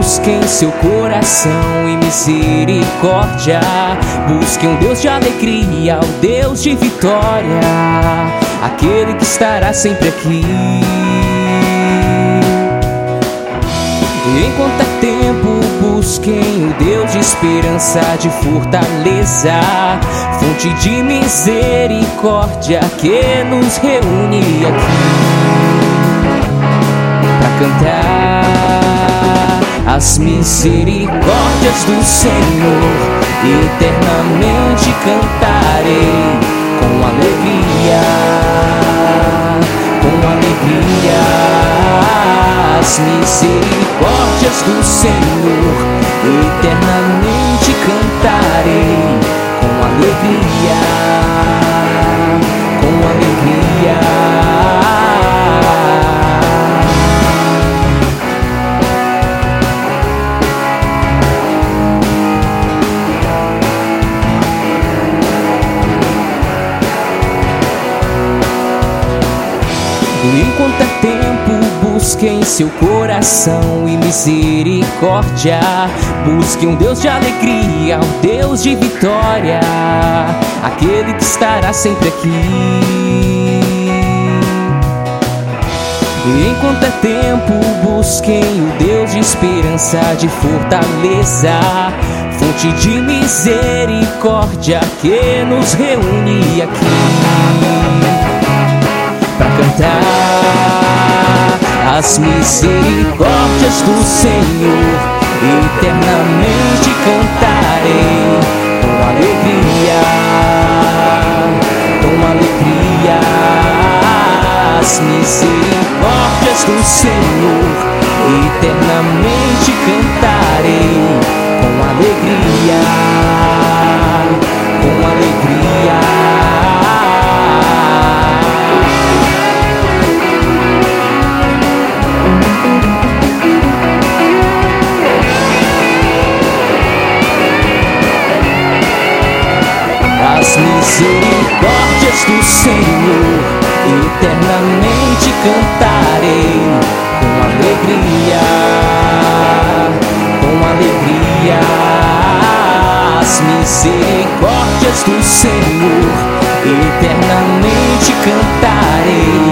Busquem seu coração e misericórdia. Busquem um Deus de alegria, o Deus de vitória, aquele que estará sempre aqui. Enquanto é tempo, busquem o Deus de esperança, de fortaleza, fonte de misericórdia que nos reúne aqui para cantar as misericórdias do Senhor. Eternamente cantarei com alegria, com alegria, as misericórdias do Senhor. Eternamente cantarei com alegria, com alegria. Enquanto é tempo, busquem seu coração e misericórdia. Busquem um Deus de alegria, um Deus de vitória, aquele que estará sempre aqui. Enquanto é tempo, busquem o Deus de esperança, de fortaleza, fonte de misericórdia que nos reúne aqui para cantar as misericórdias do Senhor. Eternamente cantarei com alegria, com alegria, as misericórdias do Senhor. Eternamente cantarei com alegria, com alegria. As misericórdias do Senhor, eternamente cantarei com alegria, com alegria. As misericórdias do Senhor, eternamente cantarei